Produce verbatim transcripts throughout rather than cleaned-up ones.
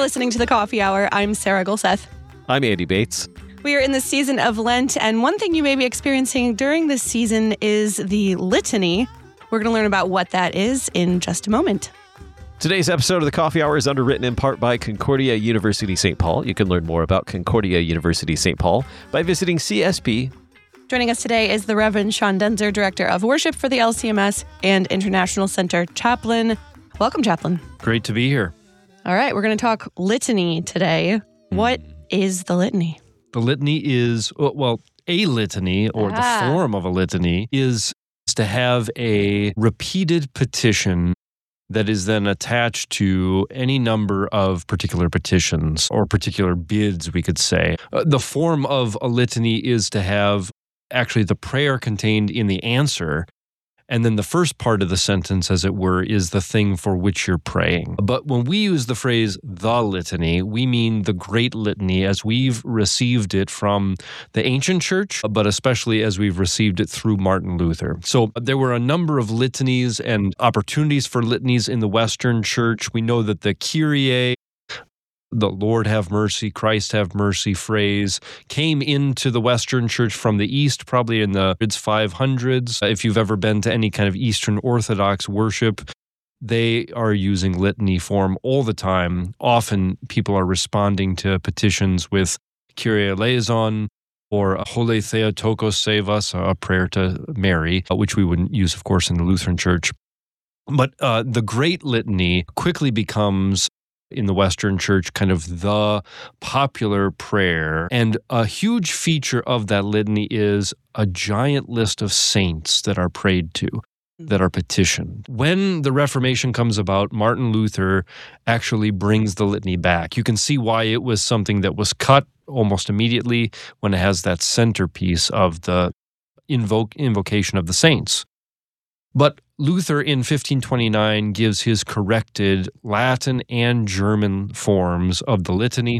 listening to The Coffee Hour. I'm Sarah Gulseth. I'm Andy Bates. We are in the season of Lent, and one thing you may be experiencing during this season is the Litany. We're going to learn about what that is in just a moment. Today's episode of The Coffee Hour is underwritten in part by Concordia University Saint Paul. You can learn more about Concordia University Saint Paul by visiting C S P. Joining us today is the Reverend Sean Denzer, Director of Worship for the L C M S and International Center Chaplain. Welcome, Chaplain. Great to be here. All right, we're going to talk litany today. What is the litany? The litany is, well, a litany or ah. the form of a litany is to have a repeated petition that is then attached to any number of particular petitions or particular bids, we could say. Uh, the form of a litany is to have actually the prayer contained in the answer, and then the first part of the sentence, as it were, is the thing for which you're praying. But when we use the phrase the litany, we mean the great litany as we've received it from the ancient church, but especially as we've received it through Martin Luther. So there were a number of litanies and opportunities for litanies in the Western church. We know that the Kyrie, the Lord have mercy, Christ have mercy phrase came into the Western church from the East, probably in the mid five hundreds. If you've ever been to any kind of Eastern Orthodox worship, they are using litany form all the time. Often people are responding to petitions with Kyrie eleison or Holy Theotokos save us, a prayer to Mary, which we wouldn't use, of course, in the Lutheran church. But uh, the Great Litany quickly becomes in the Western church, kind of the popular prayer. And a huge feature of that litany is a giant list of saints that are prayed to, that are petitioned. When the Reformation comes about, Martin Luther actually brings the litany back. You can see why it was something that was cut almost immediately when it has that centerpiece of the invoke, invocation of the saints. But Luther in fifteen twenty-nine gives his corrected Latin and German forms of the litany.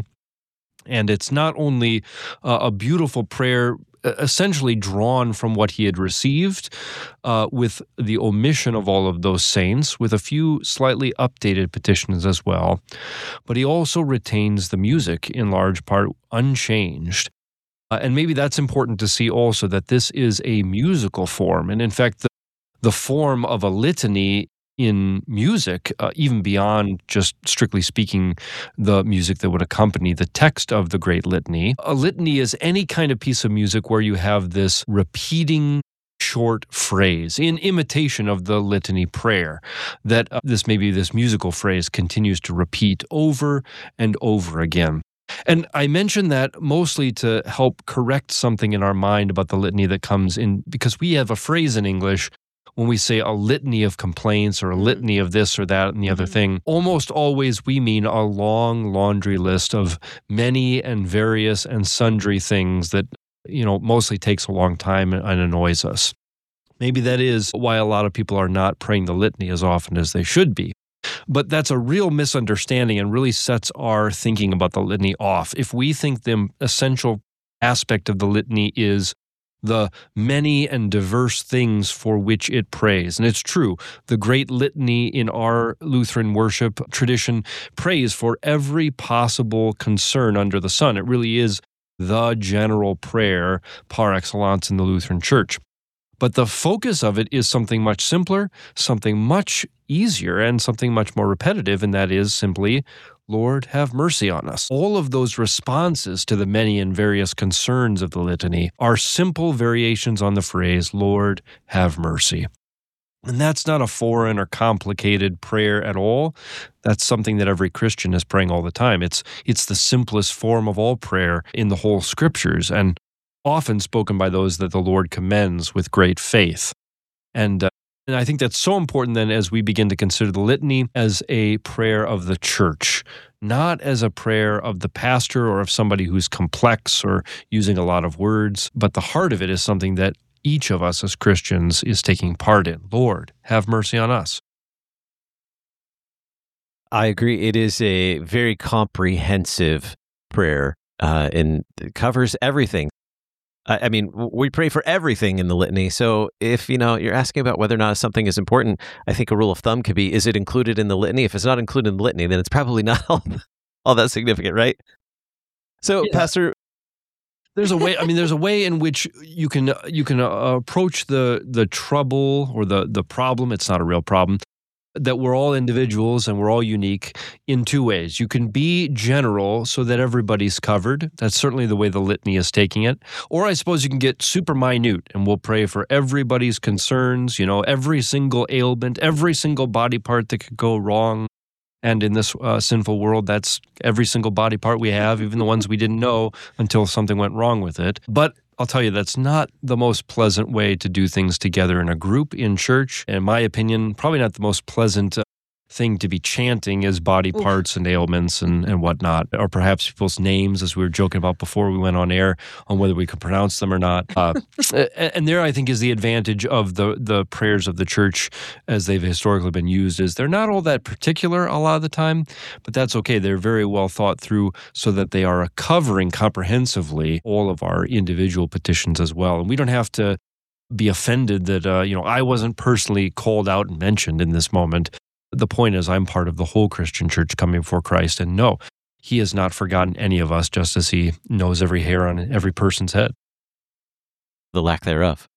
And it's not only uh, a beautiful prayer essentially drawn from what he had received uh, with the omission of all of those saints, with a few slightly updated petitions as well, but he also retains the music in large part unchanged. Uh, and maybe that's important to see also, that this is a musical form. And in fact, the The form of a litany in music, uh, even beyond just strictly speaking the music that would accompany the text of the Great Litany. A litany is any kind of piece of music where you have this repeating short phrase in imitation of the litany prayer, that uh, this maybe this musical phrase continues to repeat over and over again. And I mention that mostly to help correct something in our mind about the litany that comes in, because we have a phrase in English when we say a litany of complaints or a litany of this or that and the other thing. Almost always we mean a long laundry list of many and various and sundry things that, you know, mostly takes a long time and annoys us. Maybe that is why a lot of people are not praying the litany as often as they should be. But that's a real misunderstanding and really sets our thinking about the litany off. If we think the essential aspect of the litany is the many and diverse things for which it prays. And it's true, the Great Litany in our Lutheran worship tradition prays for every possible concern under the sun. It really is the general prayer par excellence in the Lutheran Church. But the focus of it is something much simpler, something much easier, and something much more repetitive, and that is simply, Lord, have mercy on us. All of those responses to the many and various concerns of the litany are simple variations on the phrase, Lord, have mercy. And that's not a foreign or complicated prayer at all. That's something that every Christian is praying all the time. It's, it's the simplest form of all prayer in the whole Scriptures, and often spoken by those that the Lord commends with great faith. And uh, And I think that's so important then as we begin to consider the litany as a prayer of the church, not as a prayer of the pastor or of somebody who's complex or using a lot of words, but the heart of it is something that each of us as Christians is taking part in. Lord, have mercy on us. I agree. It is a very comprehensive prayer, uh, and it covers everything. I mean, we pray for everything in the litany. So if, you know, you're asking about whether or not something is important, I think a rule of thumb could be, is it included in the litany? If it's not included in the litany, then it's probably not all, all that significant, right? So, Yeah. Pastor, There's a way. I mean, there's a way in which you can you can uh, approach the the trouble or the the problem. It's not a real problem. That we're all individuals and we're all unique in two ways. You can be general so that everybody's covered. That's certainly the way the litany is taking it. Or I suppose you can get super minute and we'll pray for everybody's concerns, you know, every single ailment, every single body part that could go wrong. And in this uh, sinful world, that's every single body part we have, even the ones we didn't know until something went wrong with it. But I'll tell you, that's not the most pleasant way to do things together in a group in church. In my opinion, probably not the most pleasant uh, thing to be chanting is body Oof. parts and ailments and, and whatnot, or perhaps people's names, as we were joking about before we went on air, on whether we could pronounce them or not. Uh, and there, I think, is the advantage of the the prayers of the church as they've historically been used, is they're not all that particular a lot of the time, but that's okay. They're very well thought through so that they are covering comprehensively all of our individual petitions as well. And we don't have to be offended that, uh, you know, I wasn't personally called out and mentioned in this moment. The point is, I'm part of the whole Christian church coming before Christ, and no, he has not forgotten any of us, just as he knows every hair on every person's head. the lack thereof.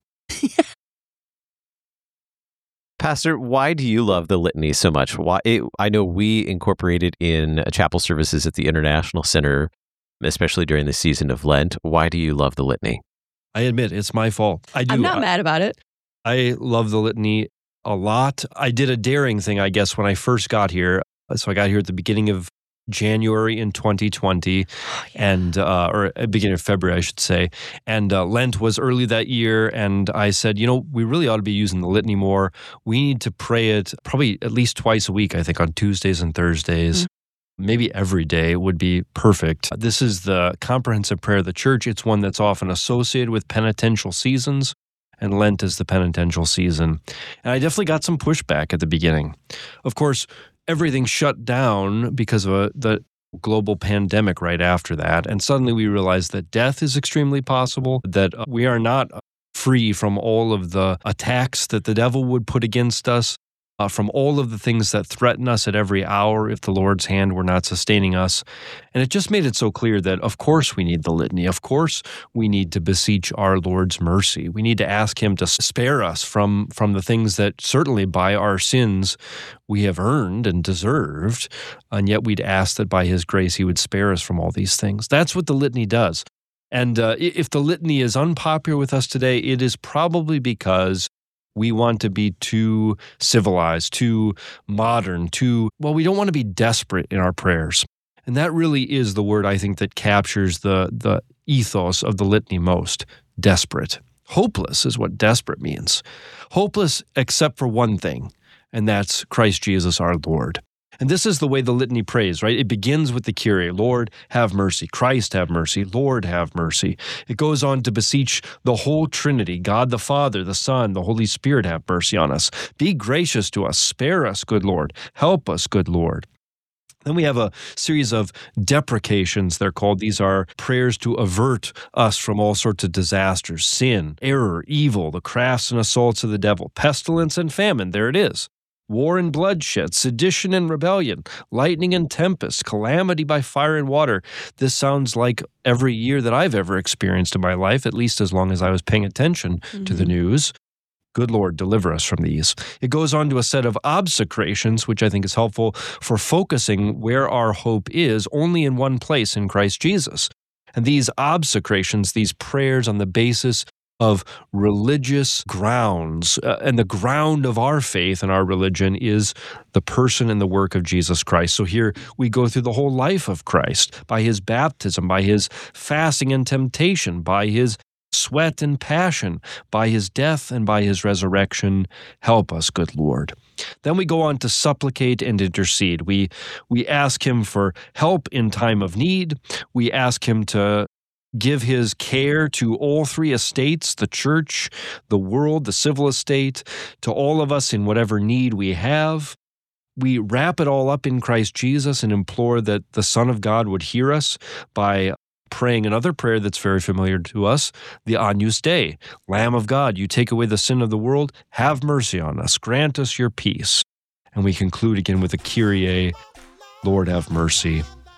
Pastor, why do you love the litany so much? Why? It, I know we incorporate it in chapel services at the International Center, especially during the season of Lent. Why do you love the litany? I admit, it's my fault. I do. I'm not I, mad about it. I love the litany a lot. I did a daring thing, I guess, when I first got here. So I got here at the beginning of January in twenty twenty, and uh, or at the beginning of February, I should say. And uh, Lent was early that year, and I said, you know, we really ought to be using the litany more. We need to pray it probably at least twice a week, I think, on Tuesdays and Thursdays. Mm-hmm. Maybe every day would be perfect. This is the comprehensive prayer of the church. It's one that's often associated with penitential seasons, and Lent is the penitential season. And I definitely got some pushback at the beginning. Of course, everything shut down because of a, the global pandemic right after that. And suddenly we realized that death is extremely possible, that we are not free from all of the attacks that the devil would put against us, uh, from all of the things that threaten us at every hour if the Lord's hand were not sustaining us. And it just made it so clear that, of course, we need the litany. Of course, we need to beseech our Lord's mercy. We need to ask him to spare us from, from the things that certainly by our sins we have earned and deserved, and yet we'd ask that by his grace he would spare us from all these things. That's what the litany does. And uh, if the litany is unpopular with us today, it is probably because we want to be too civilized, too modern, too, well, we don't want to be desperate in our prayers. And that really is the word, I think, that captures the, the ethos of the litany most, desperate. Hopeless is what desperate means. Hopeless except for one thing, and that's Christ Jesus our Lord. And this is the way the litany prays, right? It begins with the Kyrie, Lord, have mercy. Christ, have mercy. Lord, have mercy. It goes on to beseech the whole Trinity, God the Father, the Son, the Holy Spirit, have mercy on us. Be gracious to us. Spare us, good Lord. Help us, good Lord. Then we have a series of deprecations, they're called. These are prayers to avert us from all sorts of disasters, sin, error, evil, the crafts and assaults of the devil, pestilence and famine. There it is. War and bloodshed, sedition and rebellion, lightning and tempest, calamity by fire and water. This sounds like every year that I've ever experienced in my life, at least as long as I was paying attention mm-hmm. to the news. Good Lord, deliver us from these. It goes on to a set of obsecrations, which I think is helpful for focusing where our hope is only in one place, in Christ Jesus. And these obsecrations, these prayers on the basis of religious grounds, uh, and the ground of our faith and our religion is the person and the work of Jesus Christ. So here we go through the whole life of Christ, by his baptism, by his fasting and temptation, by his sweat and passion, by his death and by his resurrection. Help us, good Lord. Then we go on to supplicate and intercede. We, we ask him for help in time of need. We ask him to give his care to all three estates, the church, the world, the civil estate, to all of us in whatever need we have. We wrap it all up in Christ Jesus and implore that the Son of God would hear us by praying another prayer that's very familiar to us, the Agnus Dei. Lamb of God, you take away the sin of the world, have mercy on us, grant us your peace. And we conclude again with a Kyrie, Lord have mercy.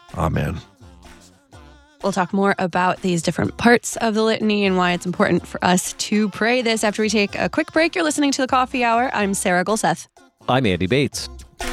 Amen. We'll talk more about these different parts of the litany and why it's important for us to pray this after we take a quick break. You're listening to The Coffee Hour. I'm Sarah Gulseth. I'm Andy Bates.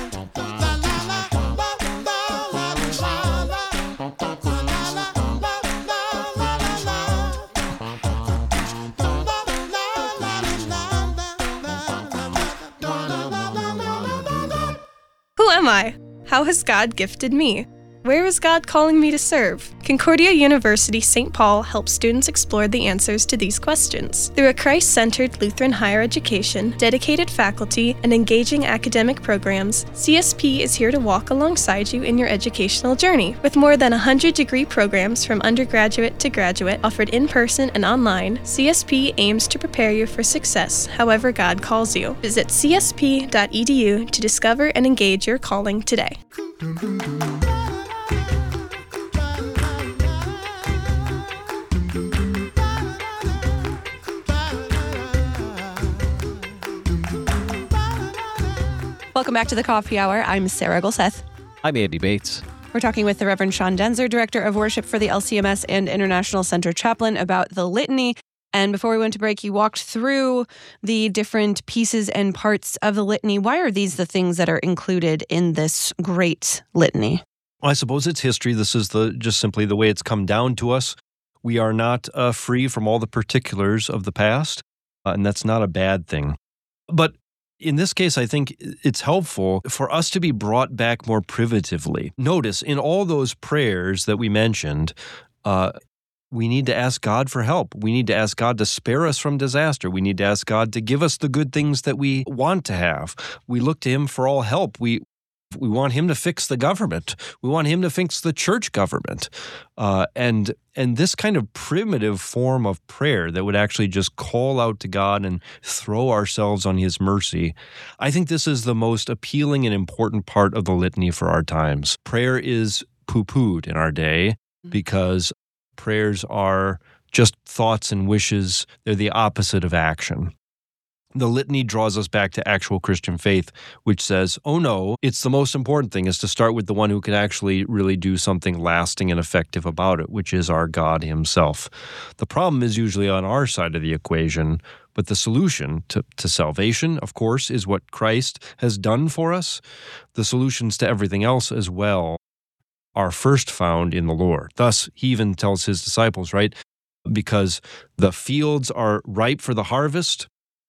Who am I? How has God gifted me? Where is God calling me to serve? Concordia University Saint Paul helps students explore the answers to these questions. Through a Christ-centered Lutheran higher education, dedicated faculty, and engaging academic programs, C S P is here to walk alongside you in your educational journey. With more than one hundred degree programs from undergraduate to graduate offered in person and online, C S P aims to prepare you for success however God calls you. Visit c s p dot e d u to discover and engage your calling today. Welcome back to The Coffee Hour. I'm Sarah Gulseth. I'm Andy Bates. We're talking with the Reverend Sean Denzer, Director of Worship for the L C M S and International Center Chaplain, about the litany. And before we went to break, you walked through the different pieces and parts of the litany. Why are these the things that are included in this great litany? Well, I suppose it's history. This is the just simply the way it's come down to us. We are not uh, free from all the particulars of the past, uh, and that's not a bad thing. But in this case, I think it's helpful for us to be brought back more privatively. Notice, in all those prayers that we mentioned, uh, we need to ask God for help. We need to ask God to spare us from disaster. We need to ask God to give us the good things that we want to have. We look to Him for all help. We we want Him to fix the government. We want Him to fix the church government. Uh, and and this kind of primitive form of prayer that would actually just call out to God and throw ourselves on His mercy, I think this is the most appealing and important part of the litany for our times. Prayer is poo-pooed in our day because prayers are just thoughts and wishes. They're the opposite of action. The litany draws us back to actual Christian faith, which says, oh no, it's the most important thing is to start with the one who can actually really do something lasting and effective about it, which is our God Himself. The problem is usually on our side of the equation, but the solution to, to salvation, of course, is what Christ has done for us. The solutions to everything else as well are first found in the Lord. Thus, He even tells His disciples, right, because the fields are ripe for the harvest,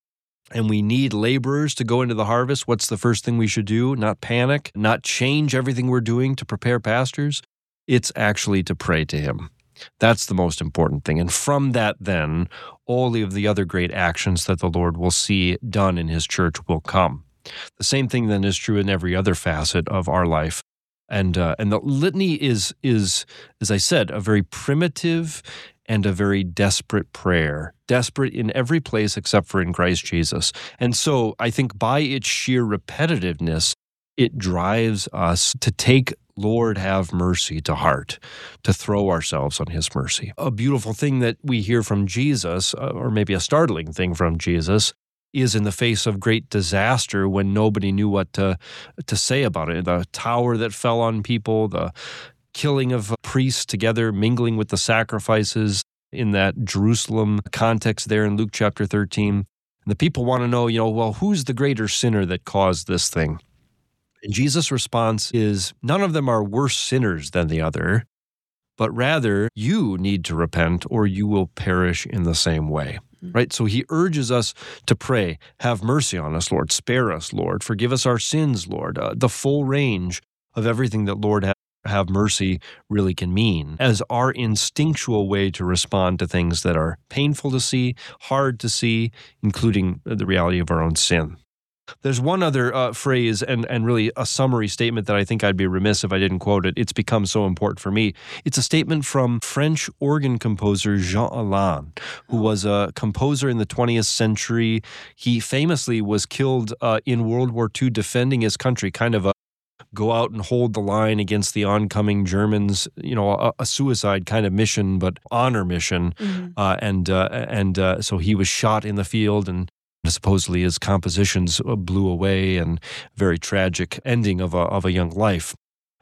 and we need laborers to go into the harvest, what's the first thing we should do? Not panic, not change everything we're doing to prepare pastors. It's actually to pray to Him. That's the most important thing. And from that, then, all of the other great actions that the Lord will see done in His church will come. The same thing then is true in every other facet of our life. And uh, and the litany is, is, as I said, a very primitive and a very desperate prayer, desperate in every place except for in Christ Jesus. And so I think by its sheer repetitiveness, it drives us to take Lord, have mercy to heart, to throw ourselves on His mercy. A beautiful thing that we hear from Jesus, or maybe a startling thing from Jesus, is in the face of great disaster when nobody knew what to, to say about it. The tower that fell on people, the killing of priests together, mingling with the sacrifices in that Jerusalem context there in Luke chapter thirteen. And the people want to know, you know, well, who's the greater sinner that caused this thing? And Jesus' response is, none of them are worse sinners than the other, but rather you need to repent or you will perish in the same way. Right? So He urges us to pray, have mercy on us, Lord, spare us, Lord, forgive us our sins, Lord, uh, the full range of everything that Lord ha- have mercy really can mean as our instinctual way to respond to things that are painful to see, hard to see, including the reality of our own sin. There's one other uh, phrase and, and really a summary statement that I think I'd be remiss if I didn't quote it. It's become so important for me. It's a statement from French organ composer Jean Alain, who was a composer in the twentieth century. He famously was killed uh, in World War Two defending his country, kind of a go out and hold the line against the oncoming Germans, you know, a, a suicide kind of mission, but honor mission. Mm-hmm. Uh, and uh, and uh, so he was shot in the field, and supposedly his compositions blew away, and very tragic ending of a of a young life.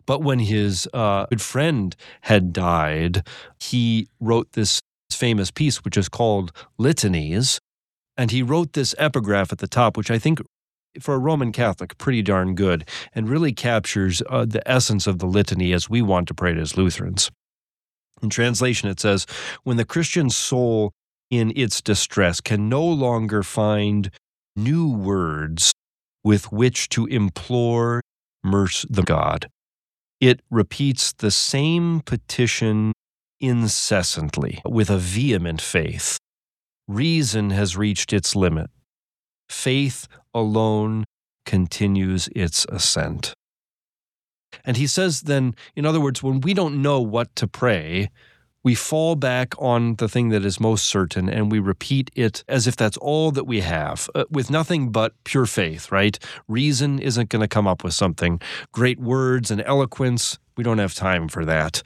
But when his uh, good friend had died, he wrote this famous piece, which is called Litanies. And he wrote this epigraph at the top, which I think for a Roman Catholic, pretty darn good, and really captures uh, the essence of the litany as we want to pray it as Lutherans. In translation, it says, when the Christian soul in its distress can no longer find new words with which to implore mercy the God, it repeats the same petition incessantly with a vehement faith. Reason has reached its limit. Faith alone continues its ascent. And he says then, in other words, when we don't know what to pray, we fall back on the thing that is most certain and we repeat it as if that's all that we have, uh, with nothing but pure faith, right? Reason isn't going to come up with something. Great words and eloquence, we don't have time for that.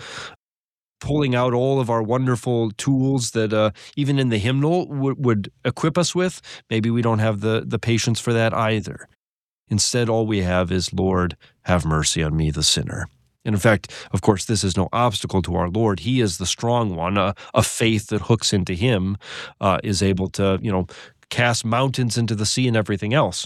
Pulling out all of our wonderful tools that uh, even in the hymnal w- would equip us with, maybe we don't have the, the patience for that either. Instead, all we have is, Lord, have mercy on me, the sinner. And in fact, of course, this is no obstacle to our Lord. He is the strong one. Uh, a faith that hooks into him uh, is able to, you know, cast mountains into the sea and everything else.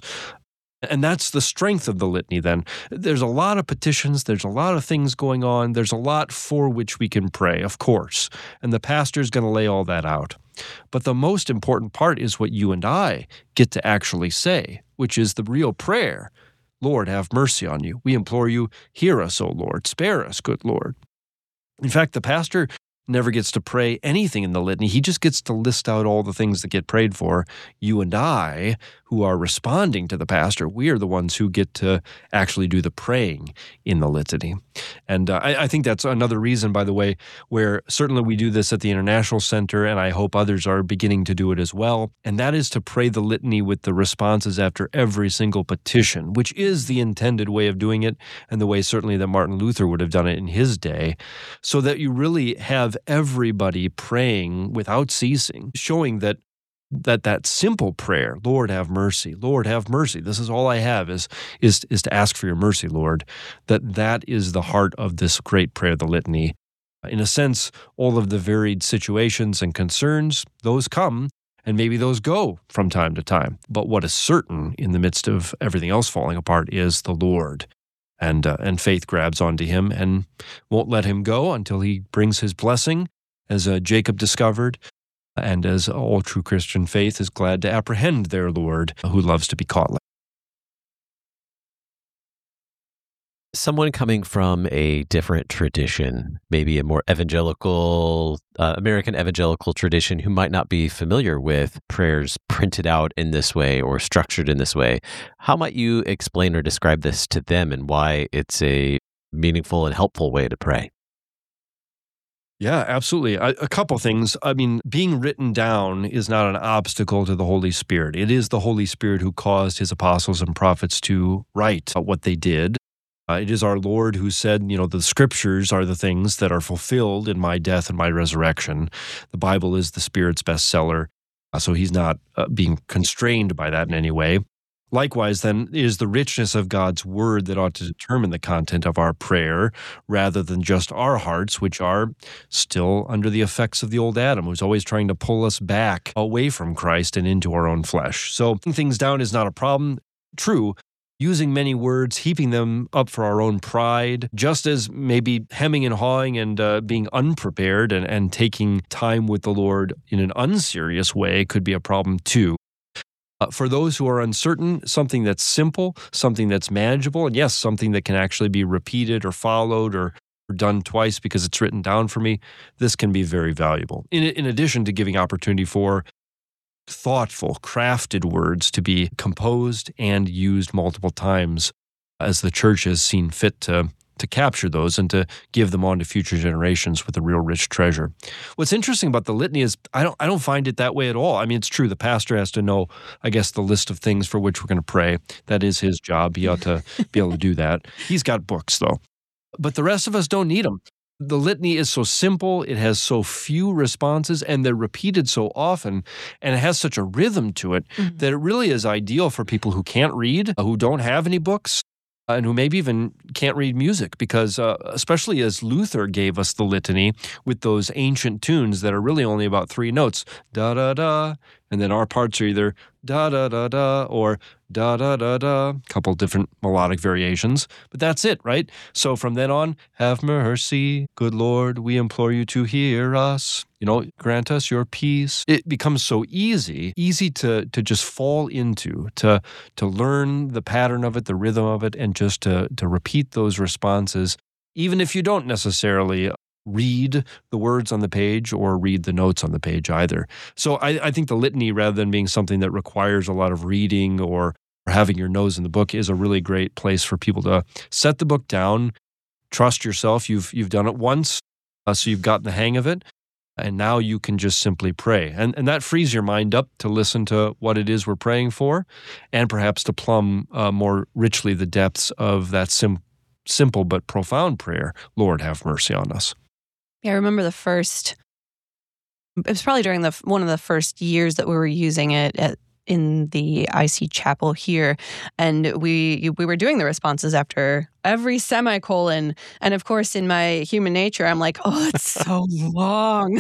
And that's the strength of the litany then. There's a lot of petitions, there's a lot of things going on, there's a lot for which we can pray, of course. And the pastor's going to lay all that out. But the most important part is what you and I get to actually say, which is the real prayer. Lord, have mercy on you. We implore you, hear us, O Lord. Spare us, good Lord. In fact, the pastor never gets to pray anything in the litany. He just gets to list out all the things that get prayed for. You and I, who are responding to the pastor, we are the ones who get to actually do the praying in the litany. And uh, I, I think that's another reason, by the way, where certainly we do this at the International Center, and I hope others are beginning to do it as well, and that is to pray the litany with the responses after every single petition, which is the intended way of doing it, and the way certainly that Martin Luther would have done it in his day, so that you really have everybody praying without ceasing, showing that that that simple prayer, Lord, have mercy, Lord, have mercy. This is all I have is, is, is to ask for your mercy, Lord, that that is the heart of this great prayer, the litany. In a sense, all of the varied situations and concerns, those come, and maybe those go from time to time. But what is certain in the midst of everything else falling apart is the Lord. And, uh, and faith grabs onto him and won't let him go until he brings his blessing, as uh, Jacob discovered, and as all true Christian faith is glad to apprehend their Lord, who loves to be caught. Someone coming from a different tradition, maybe a more evangelical, uh, American evangelical tradition, who might not be familiar with prayers printed out in this way or structured in this way, how might you explain or describe this to them and why it's a meaningful and helpful way to pray? Yeah, absolutely. A, a couple things. I mean, being written down is not an obstacle to the Holy Spirit. It is the Holy Spirit who caused his apostles and prophets to write what they did. Uh, it is our Lord who said, you know, the scriptures are the things that are fulfilled in my death and my resurrection. The Bible is the Spirit's bestseller, uh, so he's not uh, being constrained by that in any way. Likewise, then, it is the richness of God's word that ought to determine the content of our prayer rather than just our hearts, which are still under the effects of the old Adam, who's always trying to pull us back away from Christ and into our own flesh. So writing things down is not a problem. True, using many words, heaping them up for our own pride, just as maybe hemming and hawing and uh, being unprepared and, and taking time with the Lord in an unserious way could be a problem too. Uh, for those who are uncertain, something that's simple, something that's manageable, and yes, something that can actually be repeated or followed or, or done twice because it's written down for me, this can be very valuable. In, in addition to giving opportunity for thoughtful, crafted words to be composed and used multiple times as the church has seen fit to to capture those and to give them on to future generations with a real rich treasure. What's interesting about the litany is I don't I don't find it that way at all. I mean, it's true, the pastor has to know, I guess, the list of things for which we're going to pray. That is his job. He ought to be able to do that. He's got books, though. But the rest of us don't need them. The litany is so simple, it has so few responses, and they're repeated so often, and it has such a rhythm to it mm-hmm. that it really is ideal for people who can't read, who don't have any books. and who maybe even can't read music, because uh, especially as Luther gave us the litany with those ancient tunes that are really only about three notes, da-da-da, and then our parts are either da-da-da-da or da-da-da-da, a couple different melodic variations, but that's it, right? So from then on, have mercy, good Lord, we implore you to hear us. You know, grant us your peace. It becomes so easy, easy to to just fall into, to to learn the pattern of it, the rhythm of it, and just to to repeat those responses, even if you don't necessarily read the words on the page or read the notes on the page either. So I, I think the litany, rather than being something that requires a lot of reading or, or having your nose in the book, is a really great place for people to set the book down, trust yourself. You've you've done it once, uh, so you've gotten the hang of it. And now you can just simply pray. And and that frees your mind up to listen to what it is we're praying for, and perhaps to plumb uh, more richly the depths of that sim- simple but profound prayer, Lord, have mercy on us. Yeah, I remember the first, it was probably during the one of the first years that we were using it at, in the I C chapel here. And we we were doing the responses after every semicolon. And of course, in my human nature, I'm like, oh, it's so long.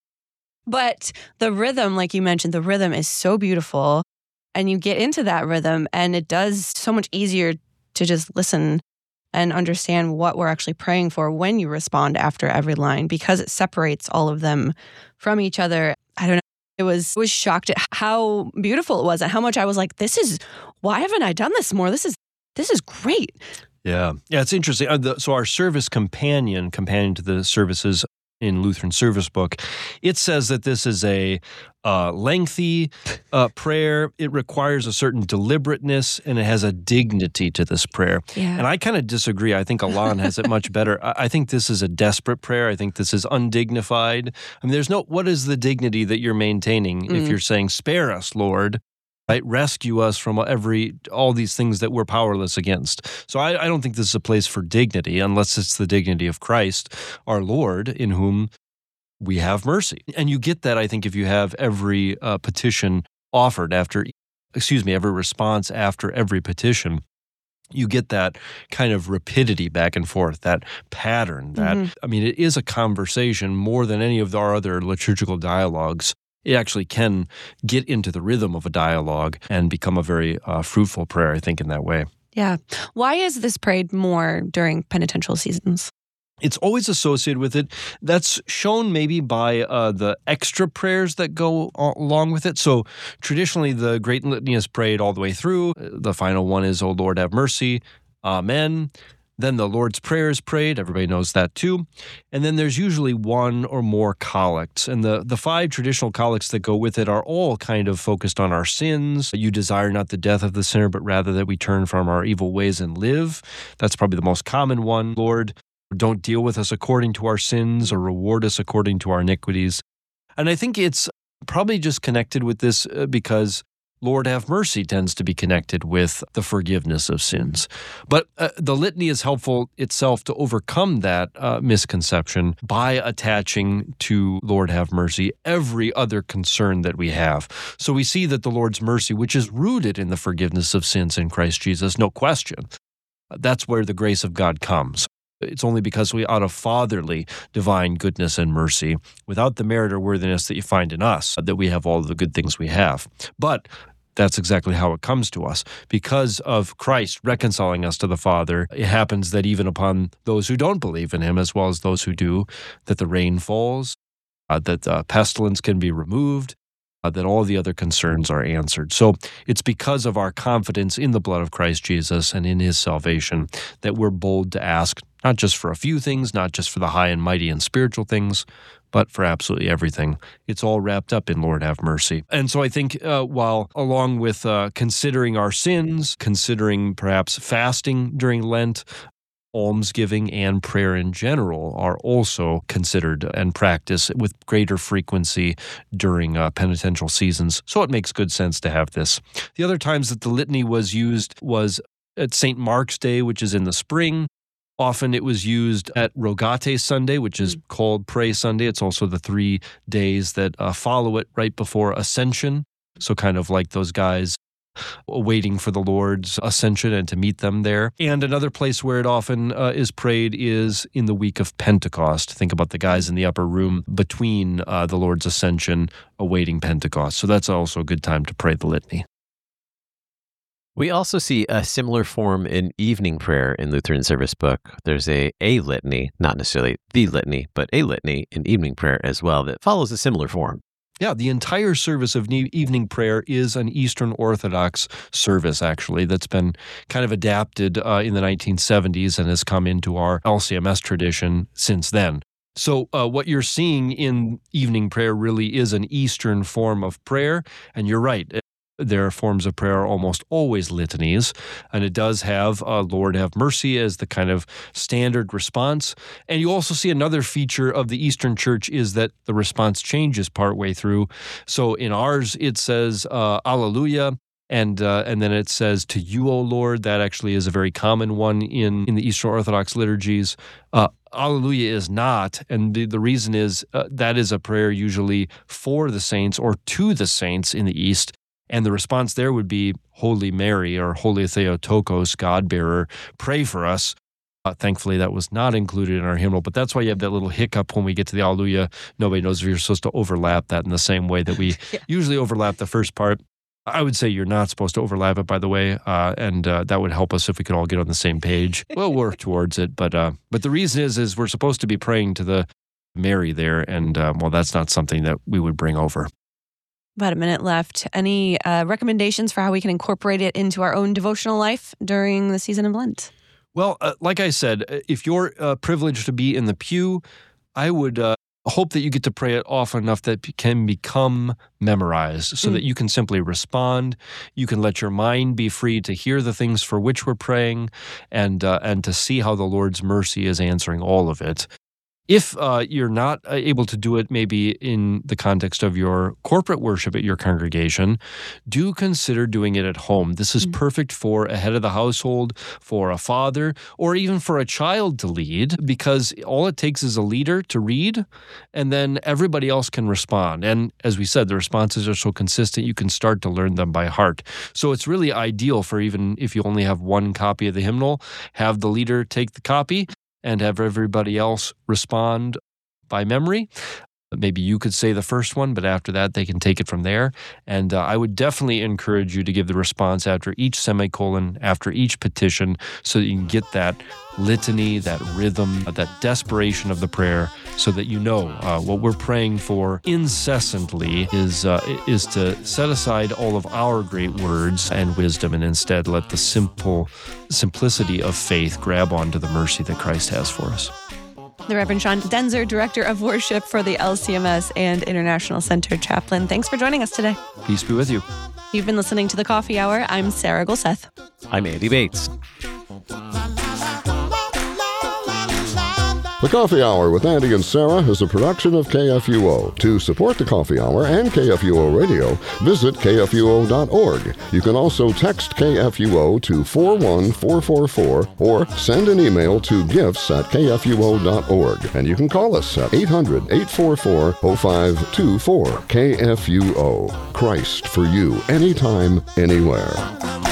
But the rhythm, like you mentioned, the rhythm is so beautiful. And you get into that rhythm, and it does so much easier to just listen and understand what we're actually praying for when you respond after every line, because it separates all of them from each other. I don't know. It was I was shocked at how beautiful it was and how much I was like, this is, why haven't I done this more? This is this is great. Yeah. Yeah, it's interesting. Uh, the, so our service companion, companion to the services in Lutheran Service Book, it says that this is a uh, lengthy uh, prayer. It requires a certain deliberateness, and it has a dignity to this prayer. Yeah. And I kind of disagree. I think Alon has it much better. I, I think this is a desperate prayer. I think this is undignified. I mean, there's no, what is the dignity that you're maintaining Mm. if you're saying, spare us, Lord? Right? Rescue us from every all these things that we're powerless against. So I, I don't think this is a place for dignity, unless it's the dignity of Christ, our Lord, in whom we have mercy. And you get that, I think, if you have every uh, petition offered after, excuse me, every response after every petition. You get that kind of rapidity back and forth, that pattern. That Mm-hmm. I mean, it is a conversation more than any of our other liturgical dialogues. It actually can get into the rhythm of a dialogue and become a very uh, fruitful prayer, I think, in that way. Yeah. Why is this prayed more during penitential seasons? It's always associated with it. That's shown maybe by uh, the extra prayers that go along with it. So traditionally, the Great Litany is prayed all the way through. The final one is, O Lord, have mercy. Amen. Then the Lord's Prayer is prayed. Everybody knows that too. And then there's usually one or more collects. And the, the five traditional collects that go with it are all kind of focused on our sins. You desire not the death of the sinner, but rather that we turn from our evil ways and live. That's probably the most common one. Lord, don't deal with us according to our sins or reward us according to our iniquities. And I think it's probably just connected with this because Lord have mercy tends to be connected with the forgiveness of sins. But uh, the litany is helpful itself to overcome that uh, misconception by attaching to Lord have mercy every other concern that we have. So we see that the Lord's mercy, which is rooted in the forgiveness of sins in Christ Jesus, no question, that's where the grace of God comes. It's only because we, out of fatherly divine goodness and mercy, without the merit or worthiness that you find in us, that we have all the good things we have. But that's exactly how it comes to us. Because of Christ reconciling us to the Father, it happens that even upon those who don't believe in him, as well as those who do, that the rain falls, uh, that uh, pestilence can be removed, uh, that all the other concerns are answered. So it's because of our confidence in the blood of Christ Jesus and in his salvation that we're bold to ask, not just for a few things, not just for the high and mighty and spiritual things, but for absolutely everything. It's all wrapped up in Lord have mercy. And so I think uh, while along with uh, considering our sins, considering perhaps fasting during Lent, almsgiving and prayer in general are also considered and practiced with greater frequency during uh, penitential seasons. So it makes good sense to have this. The other times that the litany was used was at Saint Mark's Day, which is in the spring. Often it was used at Rogate Sunday, which is called Pray Sunday. It's also the three days that uh, follow it right before Ascension. So kind of like those guys waiting for the Lord's ascension and to meet them there. And another place where it often uh, is prayed is in the week of Pentecost. Think about the guys in the upper room between uh, the Lord's ascension awaiting Pentecost. So that's also a good time to pray the litany. We also see a similar form in evening prayer in Lutheran Service Book. There's a a litany, not necessarily the litany, but a litany in evening prayer as well that follows a similar form. Yeah, the entire service of evening prayer is an Eastern Orthodox service, actually, that's been kind of adapted uh, in the nineteen seventies and has come into our L C M S tradition since then. So uh, what you're seeing in evening prayer really is an Eastern form of prayer, and you're right. Their forms of prayer are almost always litanies, and it does have uh, Lord have mercy as the kind of standard response. And you also see another feature of the Eastern Church is that the response changes partway through. So in ours, it says uh, Alleluia, and uh, and then it says to you, O Lord. That actually is a very common one in, in the Eastern Orthodox liturgies. Uh, Alleluia is not, and the, the reason is uh, that is a prayer usually for the saints or to the saints in the East. And the response there would be, Holy Mary or Holy Theotokos, God-bearer, pray for us. Uh, thankfully, that was not included in our hymnal, but that's why you have that little hiccup when we get to the Alleluia. Nobody knows if you're supposed to overlap that in the same way that we yeah. usually overlap the first part. I would say you're not supposed to overlap it, by the way, uh, and uh, that would help us if we could all get on the same page. We'll work towards it, but uh, but the reason is, is we're supposed to be praying to the Mary there, and uh, well, that's not something that we would bring over. About a minute left. Any uh, recommendations for how we can incorporate it into our own devotional life during the season of Lent? Well, uh, like I said, if you're uh, privileged to be in the pew, I would uh, hope that you get to pray it often enough that it can become memorized so mm. that you can simply respond. You can let your mind be free to hear the things for which we're praying and, uh, and to see how the Lord's mercy is answering all of it. If uh, you're not able to do it maybe in the context of your corporate worship at your congregation, do consider doing it at home. This is mm-hmm. perfect for a head of the household, for a father, or even for a child to lead, because all it takes is a leader to read, and then everybody else can respond. And as we said, the responses are so consistent, you can start to learn them by heart. So it's really ideal for even if you only have one copy of the hymnal, have the leader take the copy, and have everybody else respond by memory. Maybe you could say the first one, but after that, they can take it from there. And uh, I would definitely encourage you to give the response after each semicolon, after each petition, so that you can get that litany, that rhythm, that desperation of the prayer, so that you know uh, what we're praying for incessantly is uh, is to set aside all of our great words and wisdom and instead let the simple simplicity of faith grab onto the mercy that Christ has for us. The Reverend Sean Daenzer, Director of Worship for the L C M S and International Center Chaplain. Thanks for joining us today. Peace be with you. You've been listening to The Coffee Hour. I'm Sarah Gulseth. I'm Andy Bates. The Coffee Hour with Andy and Sarah is a production of K F U O. To support The Coffee Hour and K F U O Radio, visit K F U O dot org. You can also text K F U O to four one four four four or send an email to gifts at K F U O dot org. And you can call us at eight hundred, eight four four, oh five two four. K F U O. Christ for you, anytime, anywhere.